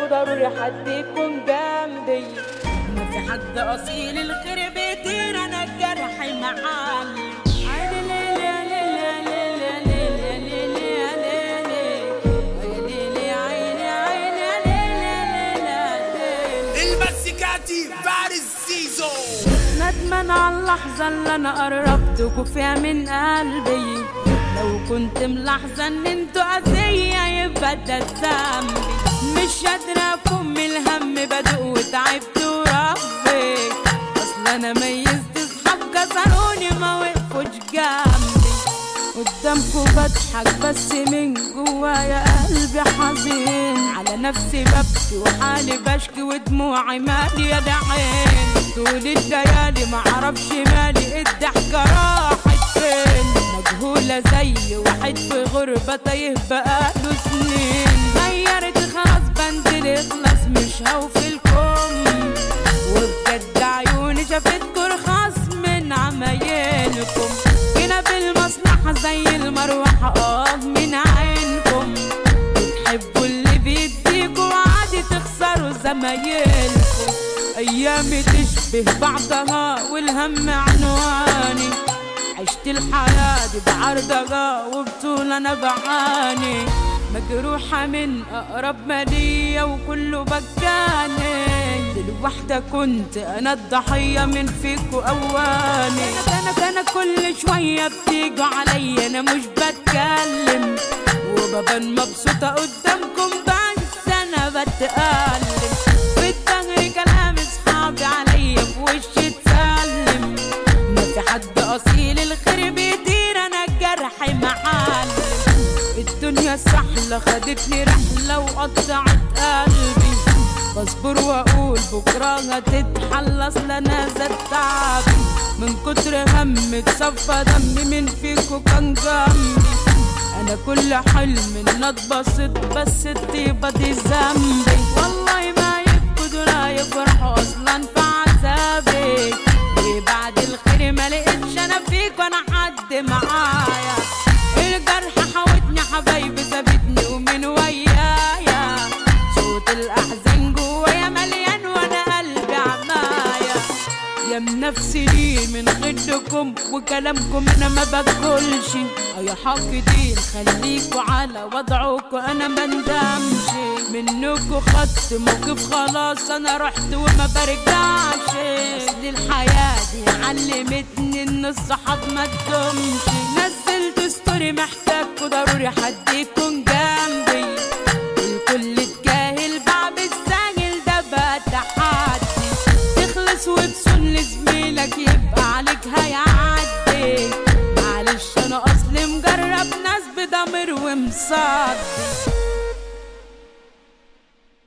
وضروري حد يكون جنبي. ما في حد اصيل الخير بيطير، انا الجرح معلم. ندمان على اللحظة اللي أنا قربتكوا فيها من قلبي. لو كنت ملاحظة إن انتوا أذية يبقى ده ذنبي. مش قادرة أفهم الهم، بدوق وتعبت وربي. أصل أنا ميزت صحاب كسروني ما وقفوش جنبي. قدامكوا بضحك بس من جوايا قلبي حزين. على نفسي ببكي وحالي بشكي ودموعي مالية العين. طول الليالي معرفش مالي الضحكة راحت فين. مجهولة زي واحد في غربة تايه بقاله سنين. غيرت خلاص بنزل اخلص مش هوفلكم. وبجد عيوني شافتكوا رخاص من عمايلكم. هنا بالمصلحة زي المروحة من عينكم. بتحبوا اللي بيديكوا وعادي تخسروا زمايلكم. أيامي تشبه بعضها والهم عنواني. عشت الحياة دي بعرضها وبطول أنا بعاني. مجروحة من أقرب مالية وكله بكاني. للوحدة كنت أنا الضحية من فيكوا أواني. أنا كل شوية بتيجوا عليا أنا مش بتكلم. وببان مبسوطة قدامكم بس أنا بتألم. بالدهر كلام اصحابي عليا في وشي تسلم. ما في حد اصيل الخير بيطير، انا الجرح معلم. الدنيا سحلة خدتني رحلة وقطعت قلبي. بصبر واقول بكرة هتتحل، اصل انا زاد تعبي. من كتر هم اتصفى دمي من فيكوا كان جنبي. انا كل حلم ان اتبسط بس الطيبة دي ذنبي. والله ما دول يفرحوا اصلا في عذابي. بعد الخير ما لقيتش انا فيك وانا حد معايا. الجرح حاوتني حبايبي سابتني ومن ويايا. صوت الاحزان جوايا مليان وانا قلبي عمايا. يا نفسي ليه من غدكم وكلامكم انا ما باكلش. يا حاقدين خليكوا على وضعكوا انا مندمش. منكوا خدت موقف خلاص انا رحت وما برجعش. اصل الحياة دي علمتني ان الصحاب ما تدومش. نزلت ستوري محتاجكوا ضروري حد يكون جنبي. الكل اتجاهل بعد الساهل ده بقى تحدي. تخلص وتصون لزميلك يبقى عليك هيعدي. معلش انا اصلي مجرب ناس بضمير ومصدي.